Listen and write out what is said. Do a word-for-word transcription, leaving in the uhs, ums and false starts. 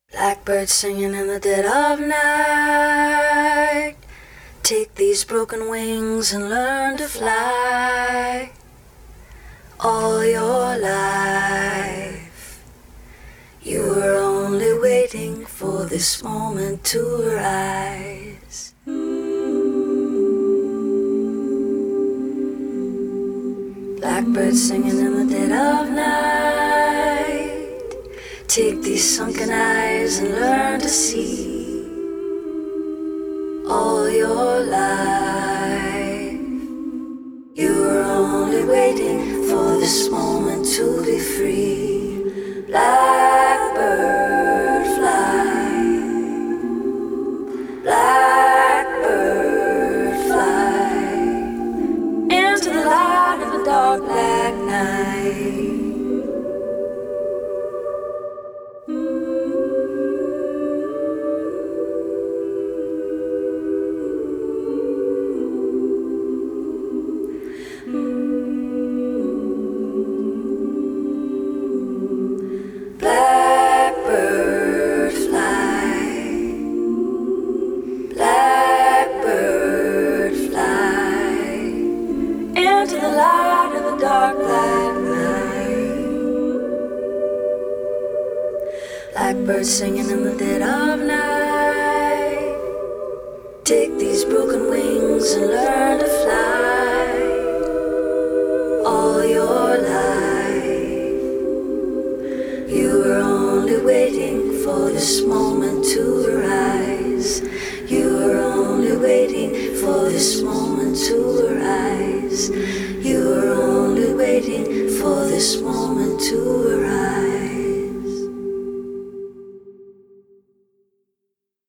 Blackbird singing in the dead of night. Take these broken wings and learn to fly. All your life you were only waiting for this moment to arise. Blackbird singing in the dead of night. Take these sunken eyes and learn to see. All your life you were only waiting for this moment to be free. Blackbird fly, blackbird fly into the light of a dark black night. Blackbird fly, blackbird fly into the light of a dark black night. Blackbird singing in the dead of night. Take these broken wings and learn to fly. All your life you were only waiting for this moment to arise. You were only waiting for this moment to arise. You were only waiting for this moment to